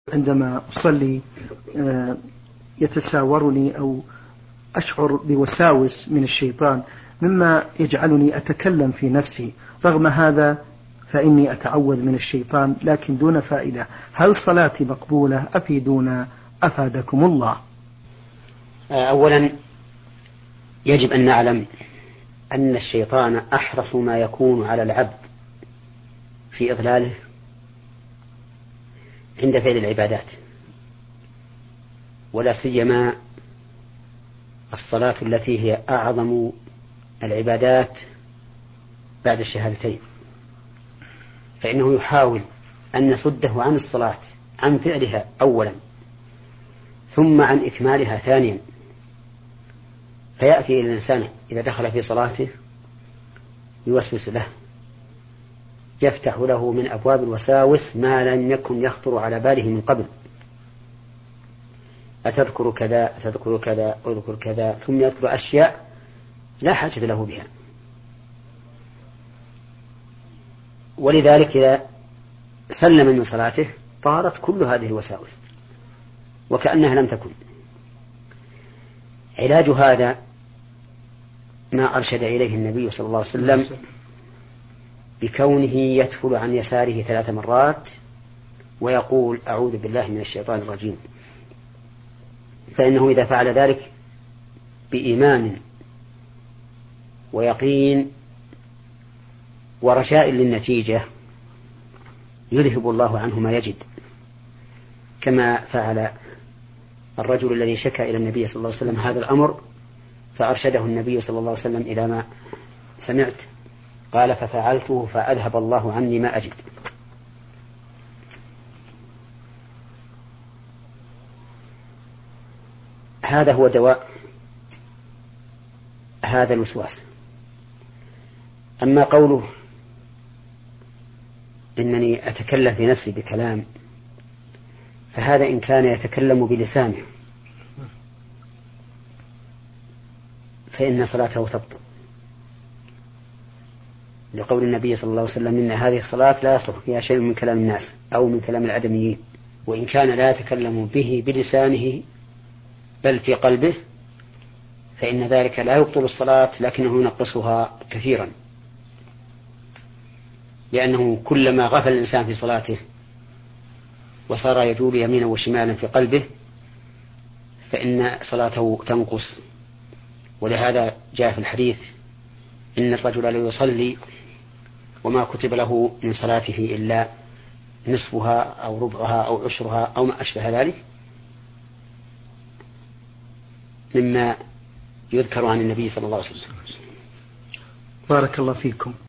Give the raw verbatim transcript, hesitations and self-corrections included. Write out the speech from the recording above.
عندما أصلي يتساورني أو أشعر بوساوس من الشيطان مما يجعلني أتكلم في نفسي. رغم هذا فإني أتعوذ من الشيطان لكن دون فائدة. هل صلاتي مقبولة؟ أفيدونا أفادكم الله. أولا يجب أن نعلم أن الشيطان أحرص ما يكون على العبد في إضلاله عند فعل العبادات، ولا سيما الصلاة التي هي أعظم العبادات بعد الشهادتين، فإنه يحاول أن يصده عن الصلاة، عن فعلها أولا، ثم عن إكمالها ثانيا. فيأتي إلى الإنسان إذا دخل في صلاته يوسوس له، يفتح له من أبواب الوساوس ما لم يكن يخطر على باله من قبل. أتذكر كذا أتذكر كذا أذكر كذا، ثم يذكر أشياء لا حاجة له بها. ولذلك إذا سلم من صلاته طارت كل هذه الوساوس وكأنها لم تكن. علاج هذا ما أرشد إليه النبي صلى الله عليه وسلم بكونه يدخل عن يساره ثلاث مرات ويقول أعوذ بالله من الشيطان الرجيم، فإنه إذا فعل ذلك بإيمان ويقين ورجاء للنتيجة يذهب الله عنه ما يجد، كما فعل الرجل الذي شكى إلى النبي صلى الله عليه وسلم هذا الأمر فأرشده النبي صلى الله عليه وسلم إلى ما سمعت، قال ففعلته فأذهب الله عني ما أجد. هذا هو دواء هذا الوسواس. أما قوله إنني أتكلم في نفسي بكلام، فهذا إن كان يتكلم بلسانه فإن صلاته تبطل، لقول النبي صلى الله عليه وسلم إن هذه الصلاة لا يصلح فيها شيء من كلام الناس أو من كلام العدميين. وإن كان لا يتكلم به بلسانه بل في قلبه فإن ذلك لا يبطل الصلاة لكنه ينقصها كثيرا، لأنه كلما غفل الإنسان في صلاته وصار يجول يمينا وشمالا في قلبه فإن صلاته تنقص. ولهذا جاء في الحديث إن الرجل لا يصلي وما كتب له من صلاته إلا نصفها أو ربعها أو عشرها أو ما أشبه ذلك مما يذكر عن النبي صلى الله عليه وسلم. بارك الله فيكم.